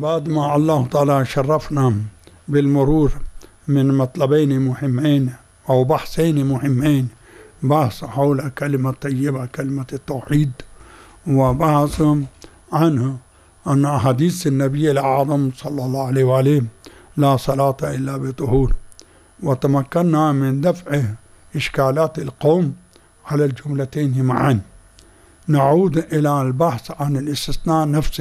بعد ما الله تعالى شرفنا بالمرور من مطلبين مهمين أو بحثين مهمين، بحث حول كلمة طيبة كلمة التوحيد، وبحث عنه أن حديث النبي الأعظم صلى الله عليه وآله لا صلاة إلا بطهور، وتمكنا من دفع إشكالات القوم على الجملتين معا. نعود إلى البحث عن الاستثناء نفسه.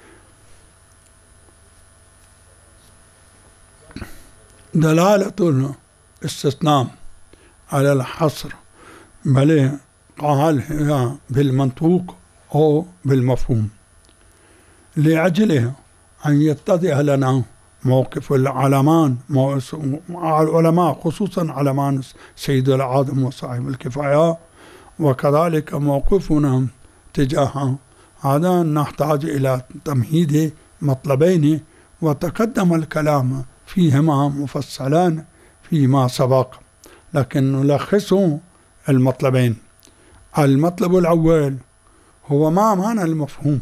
دلالة الاستثناء على الحصر، بل قال هي بالمنطوق أو بالمفهوم، لأجله أن يتضح لنا موقف العلمان العلماء، خصوصا علمان سيد العالم وصاحب الكفاية، وكذلك موقفنا تجاه هذا. نحتاج إلى تمهيد مطلبين، وتقدم الكلام فيهما مفصلا فيما سبق، لكن نلخص المطلبين. المطلب الأول هو ما معنى المفهوم؟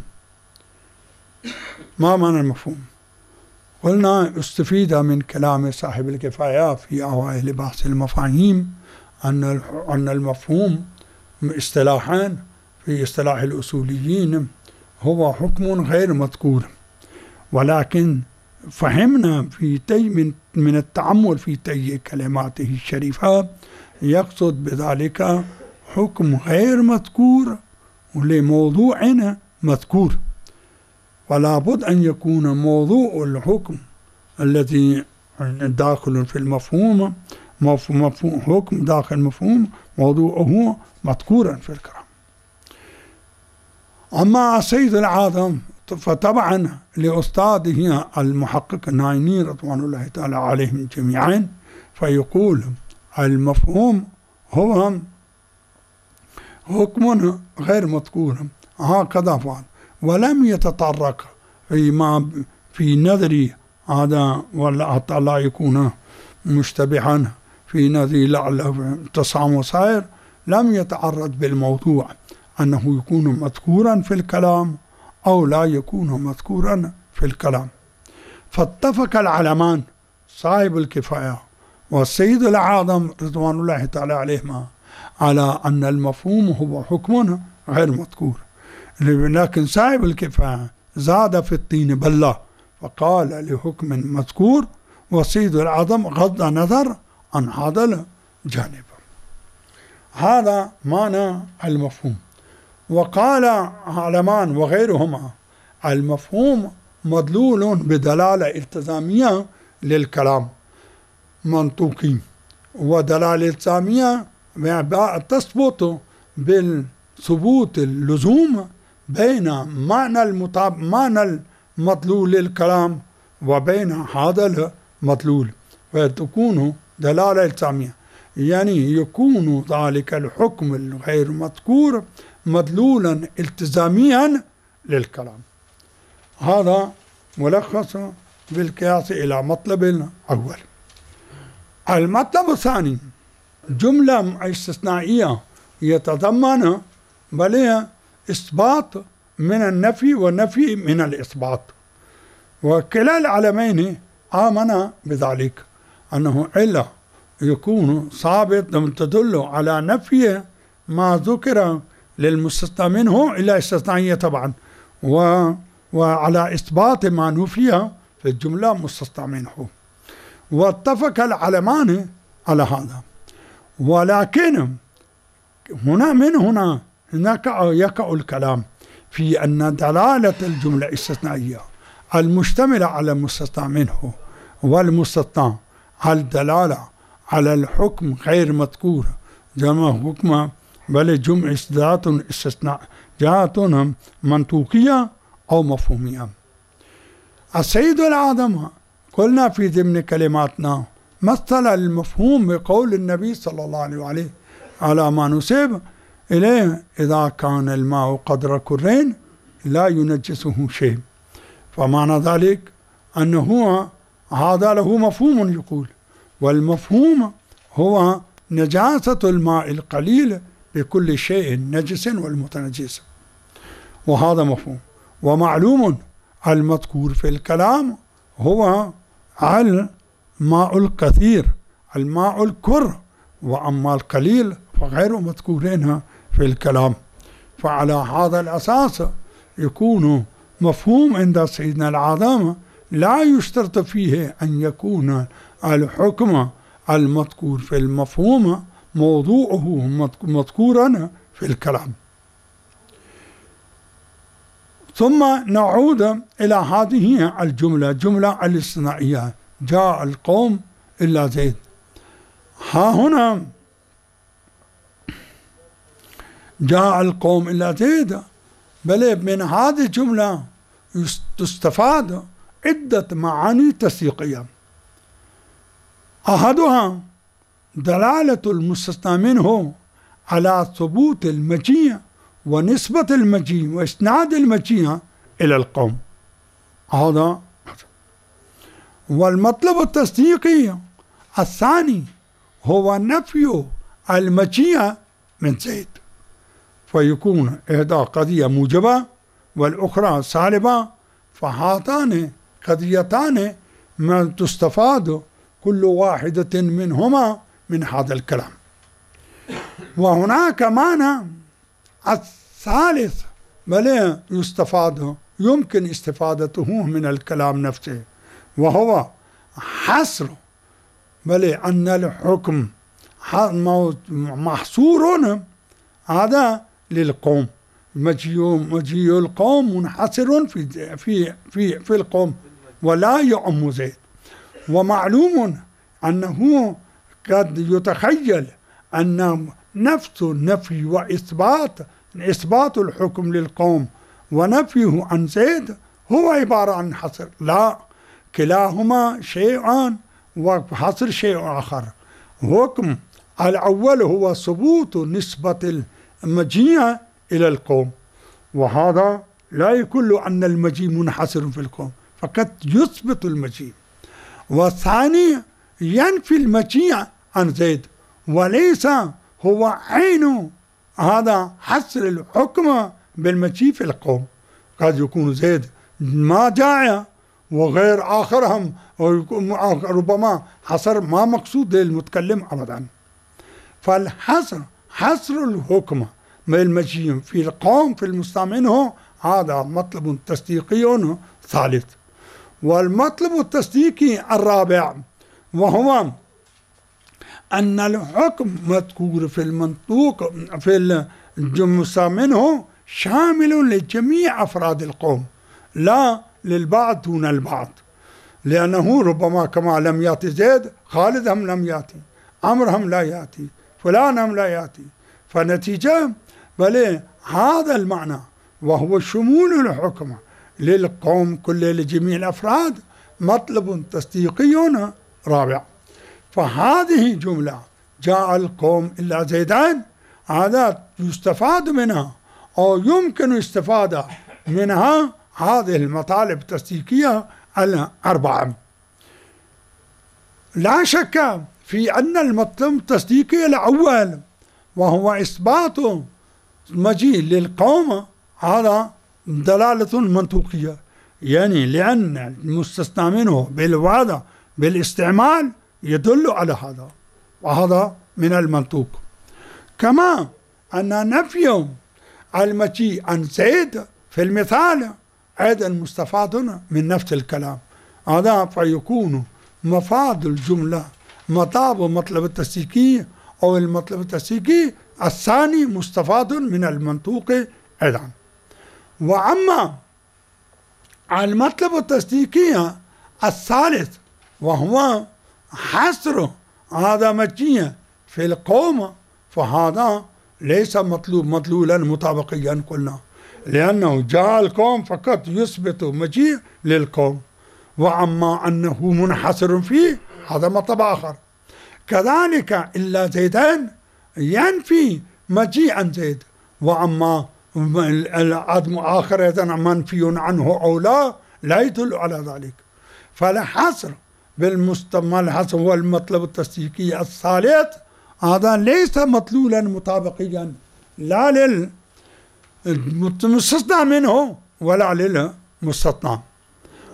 ما معنى المفهوم؟ قلنا استفيد من كلام صاحب الكفاية في أوائل بحث المفاهيم أن المفهوم اصطلاحان في اصطلاح الأصوليين هو حكم غير مذكور، ولكن فهمنا من التأمل في تي كلماته الشريفة يقصد بذلك حكم غير مذكور لموضوع مذكور، ولا بد أن يكون موضوع الحكم الذي داخل في المفهوم حكم داخل المفهوم موضوعه مذكورا في الكلام. أما سيد العالم فطبعا لأستاذه المحقق النايني رضوان الله تعالى عليهم جميعا، فيقول المفهوم هو حكم غير مذكور، هكذا فعل، ولم يتطرق في نظري هذا، ولا حتى لا يكون مشتبها في نظري لعله تسامح صائر، لم يتعرض بالموضوع أنه يكون مذكورا في الكلام أو لا يكون مذكورا في الكلام. فاتفق العلمان صاحب الكفاية والسيد الأعظم رضوان الله تعالى عليهما على أن المفهوم هو حكم غير مذكور، لكن صاحب الكفاية زاد في الطين بلة فقال لحكم مذكور، والسيد الأعظم غض نظر عن هذا الجانب. هذا معنى المفهوم. وقال علمان وغيرهما المفهوم مدلول بدلالة التزامية للكلام منطوقي، ودلالة التزامية تثبت بالثبوت اللزوم بين معنى المدلول للكلام وبين هذا المدلول، فتكون دلالة التزامية، يعني يكون ذلك الحكم الغير مذكور مدلولا التزاميا للكلام. هذا ملخص بالقياس إلى مطلب الأول. المطلب الثاني جملة استثنائية يتضمن بل إثبات من النفي والنفي من الإثبات، وكلا العلمين آمن بذلك أنه إلا يكون ثابت تدل على نفي ما ذكر للمستثنى منه إلا استثنائية طبعا، وعلى إثبات ما نفي في الجملة مستثنى منه، واتفق العلمان على هذا. ولكن هنا يقع الكلام في أن دلالة الجملة الاستثنائية المشتملة على المستثنى منه والمستثنى على الدلالة على الحكم غير مذكور جمع حكم بل جمع استثناءات منطوقية أو مفهومية. السيد الأعظم قلنا في ضمن كلماتنا مثل المفهوم بقول النبي صلى الله عليه وآله على ما نسب إليه إذا كان الماء قدر كرين لا ينجسه شيء، فمعنى ذلك أنه هذا له مفهوم يقول، والمفهوم هو نجاسة الماء القليل بكل شيء نجس والمتنجس، وهذا مفهوم. ومعلوم المذكور في الكلام هو الماء الكثير، الماء الكر، وأما القليل فغير مذكورين في الكلام. فعلى هذا الأساس يكون مفهوم عند سيدنا العظام لا يشترط فيه أن يكون الحكم المذكور في المفهوم موضوعه مذكورا في الكلام. ثم نعود إلى هذه الجملة، جملة الاستثنائية: جاء القوم إلا زيد. ها هنا جاء القوم إلا زيد، بل من هذه الجملة تستفاد عدة معاني تسويقية. أحدها دلالة المستثنى منه على ثبوت المجيء ونسبة المجيء وإسناد المجيء إلى القوم، هذا. والمطلب التصديقي الثاني هو نفي المجيء من زيد، فيكون إحدى قضية موجبة والأخرى سالبة، فهاتان قضيتان ما تستفاد كل واحدة منهما من هذا الكلام. وهناك معنى الثالث بل يستفاد، يمكن استفادته من الكلام نفسه، وهو حصر بل أن الحكم محصور هذا للقوم، مجيء القوم منحصر في القوم ولا يعم زيد. ومعلوم أنه قد يتخيل أن نفس النفي وإثبات الحكم للقوم ونفيه عن زيد هو عبارة عن حصر. لا، كلاهما شيئان وحصر شيء آخر. حكم الأول هو ثبوت نسبة المجيء إلى القوم، وهذا لا يقول أن المجيء منحصر في القوم، فقط يثبت المجيء. والثاني ينفي المجيء عن زيد، وليس هو عين هذا حصر الحكم بالمجيء في القوم. قد يكون زيد ما جاء وغير آخرهم، ربما حصر ما مقصود للمتكلم أبدا. فالحصر حصر الحكم بالمجيء في القوم في المستمع منه، هذا مطلب تصديقي ثالث. والمطلب التصديقي الرابع وهو أن الحكم مذكور في المنطوق في المستمع منه شامل لجميع أفراد القوم، لا للبعض دون البعض، لأنه ربما كما لم يأتي زيد خالد هم لم يأتي، عمرو هم لا يأتي، فلان هم لا يأتي. فنتيجة بل هذا المعنى وهو شمول الحكم للقوم كله لجميع الأفراد مطلب تصديقي رابع. فهذه جملة جاء القوم إلا زيدان، هذا يستفاد منها أو يمكن الاستفادة منها هذه المطالب التصديقية الأربعة. لا شك في أن المطلب التصديقي الأول وهو إثبات مجيء للقوم هذا دلالة منطوقية، يعني لأن المستثنى منه بالوعد بالاستعمال يدل على هذا، وهذا من المنطوق. كما أن نفي المجيء عن زيد في المثال أيضا مستفاد من نفس الكلام، هذا فيكون مفاد الجملة مطلب التصديقي أو المطلب التصديقي الثاني مستفاد من المنطوق أيضا. وأما المطلب التصديقي الثالث وهو حصر هذا مجيء في القوم، فهذا ليس مدلولا مطابقيا قلنا، لأنه جاء القوم فقط يثبت مجيء للقوم، وأما أنه منحصر فيه هذا مطلب آخر. كذلك إلا زيدان ينفي مجيء عن زيد، وأما العدم آخر أيضا منفي عنه أو لا يدل على ذلك. فالحصر بالمستمع الحصر هو المطلب التصديقي الثالث، هذا ليس مطلولا مطابقيا لا للمستثنى منه ولا للمستثنى.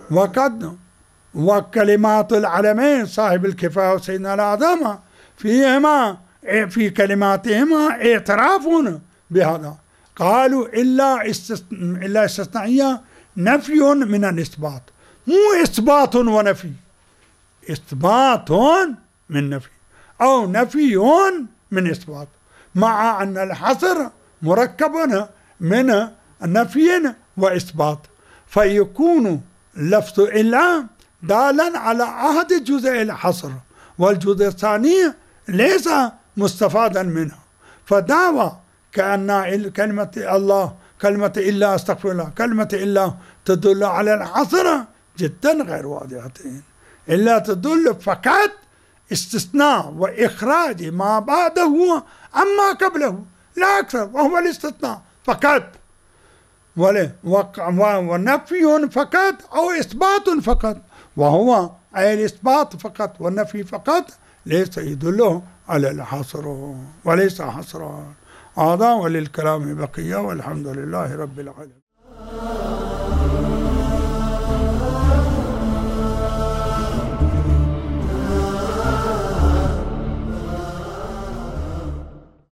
وكلمات العلمين صاحب الكفاية وسيدنا الأعظم فيهما في كلماتهما اعتراف بهذا. قالوا إلا استثنائية نفي من الإثبات، مو إثبات ونفي، إثبات من نفي أو نفي من إثبات، مع أن الحصر مركب من نفي وإثبات، فيكون لفظ إلا دالا على عهد جزء الحصر، والجزء الثاني ليس مستفادا منه. فدعوى كأن كلمة الله كلمة إلا أستغفر الله كلمة إلا تدل على الحصر جدا غير واضحتين، إلا تدل فقط استثناء وإخراج ما بعده عما قبله لا أكثر، وهو الاستثناء فقط، ونفي فقط أو إثبات فقط، وهو أي الإثبات فقط، والنفي فقط ليس يدل على الحصر وليس حصرا. هذا وللكلام بقية، والحمد لله رب العالمين.